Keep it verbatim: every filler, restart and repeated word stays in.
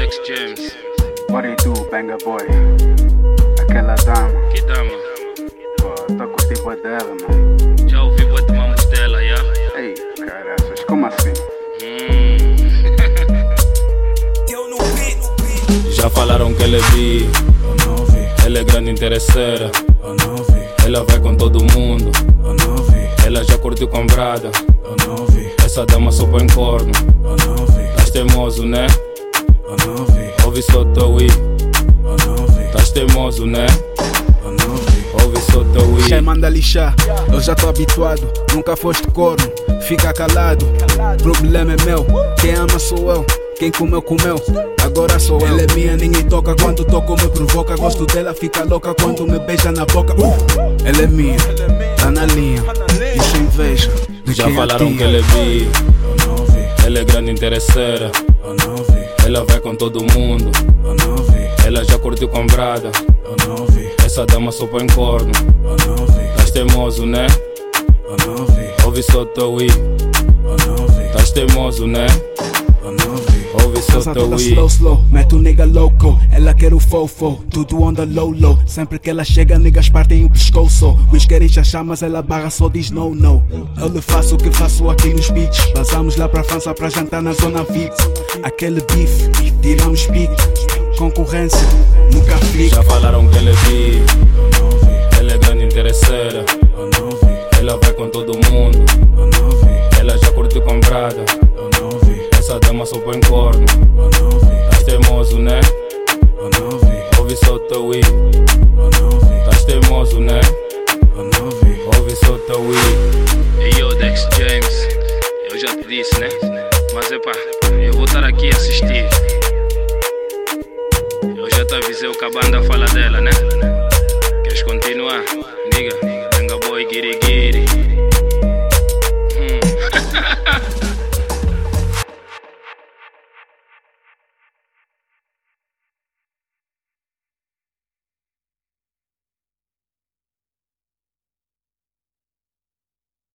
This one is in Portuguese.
Dex James. What do you do, Banga Boy? Aquela dama. Que dama? Pô, tô curtindo boa dela, mano. Já ouvi boa de mamos dela, já? Ei, caraças, como assim? Hum. Já falaram que ela é bi, eu não vi, ela é grande interesseira, eu não vi, ela vai com todo mundo, eu não vi, ela já curtiu com brada, eu não vi, essa dama só põe corno, eu não vi, tás teimoso, né? eu não vi, Ouve só teu i, eu não vi, tás teimoso, né? eu não vi. Ouve só teu i. Che manda lixar, eu já tô habituado. Nunca foste corno, fica calado. Problema é meu, quem ama sou eu. Quem comeu, comeu, agora sou eu. Ela é minha, ninguém toca. Quando toco me provoca. Gosto dela, fica louca quando me beija na boca. uh! Ela é minha, tá na linha. Isso inveja de Já quem falaram atinha. que ela é bi, Eu não vi, ela é grande interesseira, eu não vi, ela vai com todo mundo, eu não vi, ela já curtiu com brada, eu não vi, essa dama só põe corno, eu não vi, tás teimoso, né? eu não vi, Ouve só teu i, eu não vi, tás teimoso, né? eu não vi. Ouve só Dança teu toda i. slow, slow, mete o nigga louco. Ela quer o fofo, tudo on the low, low. Sempre que ela chega, niggas partem o pescoço. Os querem chachar, mas ela barra só diz no, no. Eu lhe faço o que faço aqui nos beats. Passamos lá pra França pra jantar na zona V I P. Aquele bife, tiramos pique. Concorrência, nunca fica. Já falaram que ela é bi, Eu não vi, ela é grande interesseira, eu não vi, ela vai com todo mundo, eu não vi, ela já curtiu com brada, eu não vi, essa dama só põe corno, eu não vi, tás teimoso, né? eu não vi, Ouve só teu i, eu não vi, tás teimoso, né? eu não vi. Ouve só teu i. Ei, yo, Dex James. Eu já te disse, né? Mas epá, eu vou estar aqui a assistir. Eu já te avisei o que a banda fala dela, né? Queres continuar? Diga, Banga Boy, guiri, guiri.